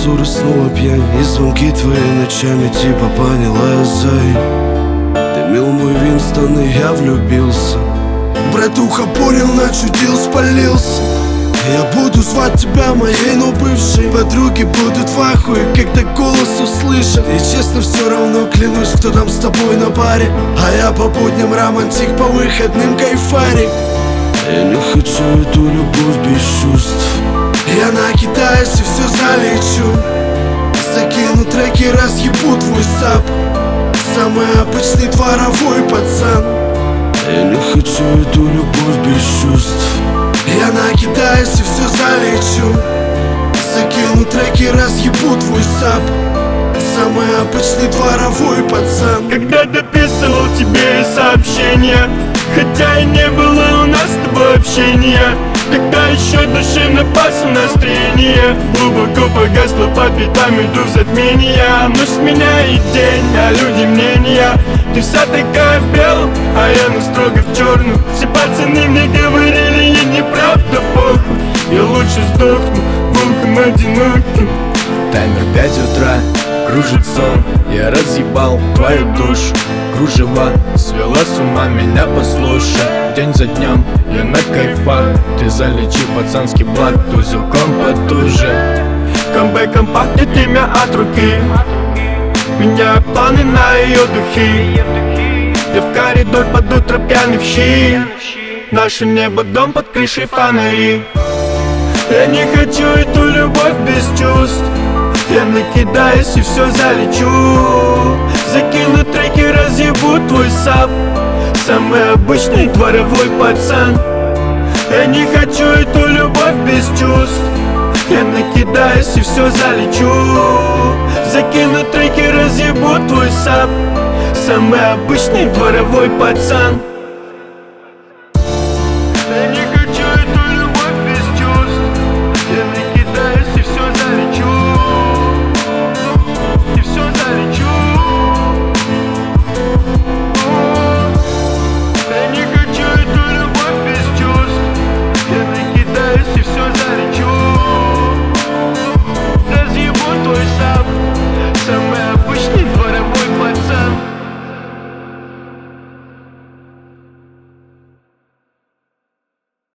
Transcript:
ссоры, снова пьянь, и звонки твои ночами типа поняла я, зай. Ты мил мой Винстон, и я влюбился. Братуха понял, начудил, спалился. Я буду звать тебя моей, но бывшей. Подруги будут в ахуе, когда голос услышат. И честно все равно клянусь, кто там с тобой на паре. А я по будням романтик, по выходным кайфарик. Я не хочу эту любовь без чувств. Я накидаюсь и все залечу. Закину треки, разъебу твой сап. Самый обычный дворовой пацан. Я не хочу эту любовь без чувств. Я накидаюсь и все залечу. Закину треки, разъебу твой сап. Самый обычный дворовой пацан. Когда дописывал тебе сообщения, хотя и не было у нас с тобой общения. Когда еще душевно пасло настроение, глубоко погасло по пятам, иду в затмение. Ночь сменяет день, а люди мнения. Ты вся такая в белом, а я строго в черную. Все пацаны мне говорили, я неправда, похуй. Я лучше сдохну волком одиноким. Таймер 5 утра, кружит сон. Я разъебал твою душу. Кружева свела с ума, меня послушай. День за днем, я на кайфах. Ты залечи пацанский блат, тузелком потуже. Камбэком пахнет имя от руки. Меняю планы на ее духи. Я в коридор под утро пьяный в щи. Наше небо дом под крышей фонари. Я не хочу эту любовь без чувств. Я накидаюсь и все залечу. Закину треки, разъебу твой сап. Самый обычный дворовой пацан. Я не хочу эту любовь без чувств. Я накидаюсь и все залечу. Закину треки, разъебу твой сап. Самый обычный дворовой пацан.